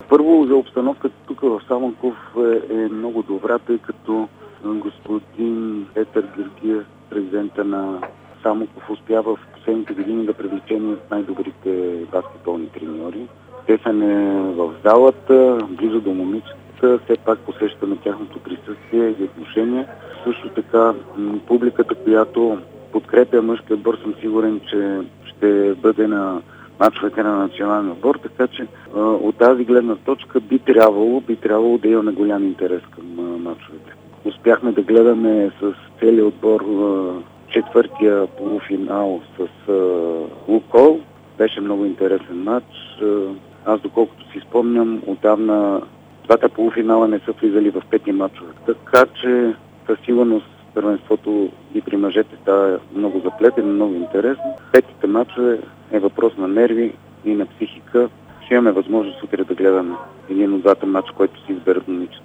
Първо, за обстановката тук в Самоков е много добра, тъй като господин Петър Георгиев, президента на Самоков, успява в последните години да привлече най-добрите баскетболни треньори. Те са не в залата, близо до момичетата, все пак посещаме тяхното присъствие и отношение. Също така публиката, която подкрепя мъжкия отбор, съм сигурен, че ще бъде на мачовете на националния отбор, така че от тази гледна точка би трябвало да имаме голям интерес към мачовете. Успяхме да гледаме с целия отбор четвъртия полуфинал с Лукол. Беше много интересен матч. Аз, доколкото си спомням, отдавна двата полуфинала не са влизали в пети мачове. Така че със сигурност първенството и при мъжете става много заплетено, много интересно. Петите мачове е въпрос на нерви и на психика. Ще имаме възможност утре да гледаме един от двата мача, който си изберат момичета.